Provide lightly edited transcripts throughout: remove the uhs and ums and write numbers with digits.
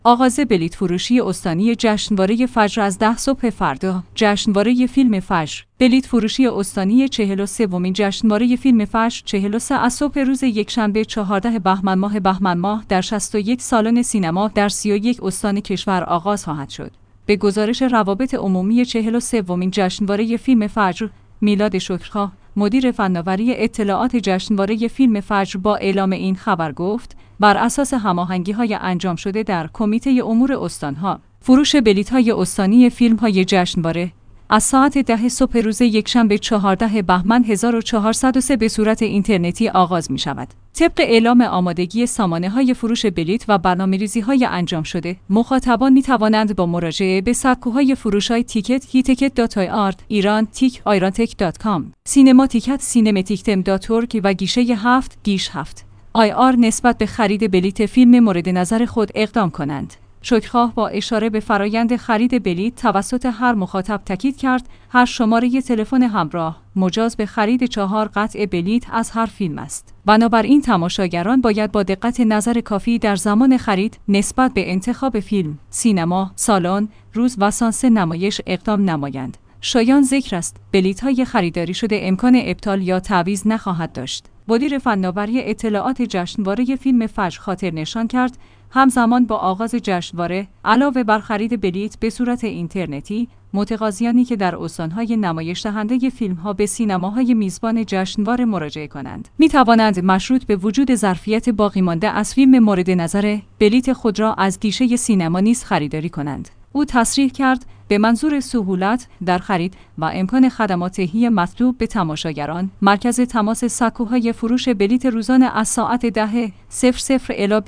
آغاز بلیت فروشی استانی جشنواره فجر از 10 صبح فردا. جشنواره فیلم فجر. بلیت فروشی استانی 43مین جشنواره فیلم فجر 43 از صبح روز یکشنبه 14 بهمن ماه در 61 سالن سینما در 31 استان کشور آغاز خواهد شد. به گزارش روابط عمومی 43مین جشنواره فیلم فجر، میلاد شکرخواه، مدیر فناوری اطلاعات جشنواره فیلم فجر با اعلام این خبر گفت: بر اساس هماهنگی‌های انجام شده در کمیته امور استان‌ها، فروش بلیط‌های استانی فیلم‌های جشنواره از ساعت 10 صبح روز یکشنبه 14 بهمن 1403 به صورت اینترنتی آغاز می‌شود. طبق اعلام آمادگی سامانه‌های فروش بلیط و برنامه‌ریزی‌های انجام شده، مخاطبان می‌توانند با مراجعه به سکوهای فروش‌های تیکت، هیتکت.ir، ایران تیک، ایرانتک.com، سینما تیکت، سینماتیکتم.org و گیشه 7 گیش 7 IR نسبت به خرید بلیط فیلم مورد نظر خود اقدام کنند. شکرخواه با اشاره به فرایند خرید بلیط توسط هر مخاطب تاکید کرد هر شماره تلفن همراه مجاز به خرید 4 قطعه بلیط از هر فیلم است. بنابراین تماشاگران باید با دقت نظر کافی در زمان خرید نسبت به انتخاب فیلم، سینما، سالن، روز و سانس نمایش اقدام نمایند. شایان ذکر است بلیط‌های خریداری شده امکان ابطال یا تعویض نخواهد داشت. مدیر فناوری اطلاعات جشنواره فیلم فجر خاطر نشان کرد همزمان با آغاز جشنواره علاوه بر خرید بلیط به صورت اینترنتی، متقاضیانی که در استان‌های نمایش دهنده فیلم‌ها به سینماهای میزبان جشنواره مراجعه کنند، می‌توانند مشروط به وجود ظرفیت باقی مانده از فیلم مورد نظر بلیط خود را از گیشه سینما نیز خریداری کنند. او تصریح کرد به منظور سهولت در خرید و امکان خدمات تهیه مطلوب به تماشاگران، مرکز تماس سکوهای فروش بلیط روزانه از ساعت 10:00 الی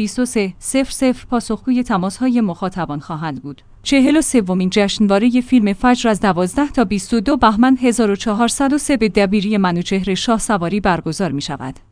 23:00 پاسخگوی تماس‌های مخاطبان خواهند بود. 43مین جشنواره فیلم فجر از 12 تا 22 بهمن 1403 به دبیری منوچهر شاه سواری برگزار می‌شود.